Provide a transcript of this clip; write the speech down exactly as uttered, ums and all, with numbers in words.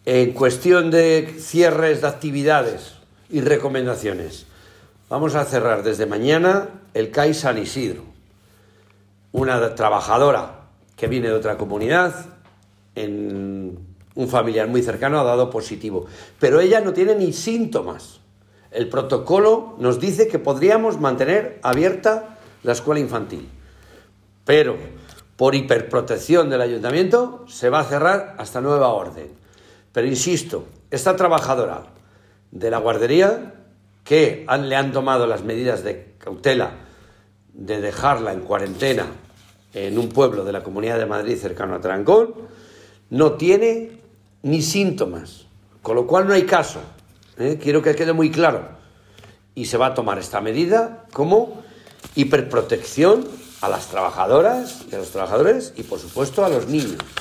En cuestión de cierres de actividades y recomendaciones, vamos a cerrar desde mañana el C A I San Isidro. Una trabajadora que viene de otra comunidad, en un familiar muy cercano ha dado positivo, pero ella no tiene ni síntomas. El protocolo nos dice que podríamos mantener abierta la escuela infantil, pero por hiperprotección del ayuntamiento se va a cerrar hasta nueva orden. Pero insisto, esta trabajadora de la guardería que han, le han tomado las medidas de cautela de dejarla en cuarentena en un pueblo de la Comunidad de Madrid cercano a Tarancón, no tiene ni síntomas, con lo cual no hay caso, ¿eh? Quiero que quede muy claro. Y se va a tomar esta medida como hiperprotección a las trabajadoras y a los trabajadores y, por supuesto, a los niños.